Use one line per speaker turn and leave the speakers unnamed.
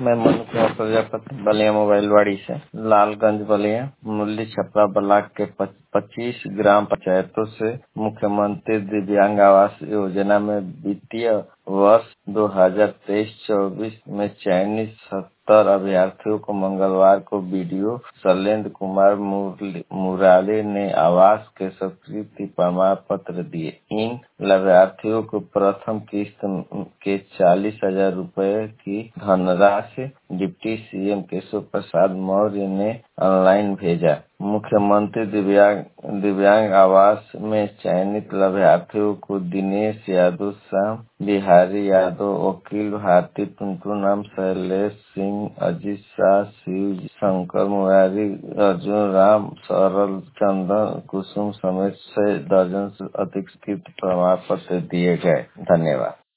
मैं मनु कुमार प्रजापति बलिया मोबाइलवाड़ी से लालगंज बलिया मुरली छपरा ब्लॉक के 25 ग्राम पंचायतों से मुख्यमंत्री दिव्यांग आवास योजना में वित्तीय वर्ष 2023-24 में चयनित 70 अभ्यर्थियों को मंगलवार को बीडीओ शैलेंद्र कुमार मुराले ने आवास के स्वीकृति प्रमाण पत्र दिए। इन लाभार्थियों को प्रथम किस्त के 40,000 रुपए की धनराशि डिप्टी सीएम केशव प्रसाद मौर्य ने ऑनलाइन भेजा। मुख्यमंत्री दिव्यांग आवास में चयनित लाभार्थियों को दिनेश यादव, श्याम बिहारी यादव, वकील भारती टुनटुन, शैलेश सिंह, अजीत शाह, शिव शंकर मुरारी, अर्जुन राम, सरल चंदन, कुसुम समेत 6 दर्जन से अधिक प्रमाण पत्र दिए गए। धन्यवाद।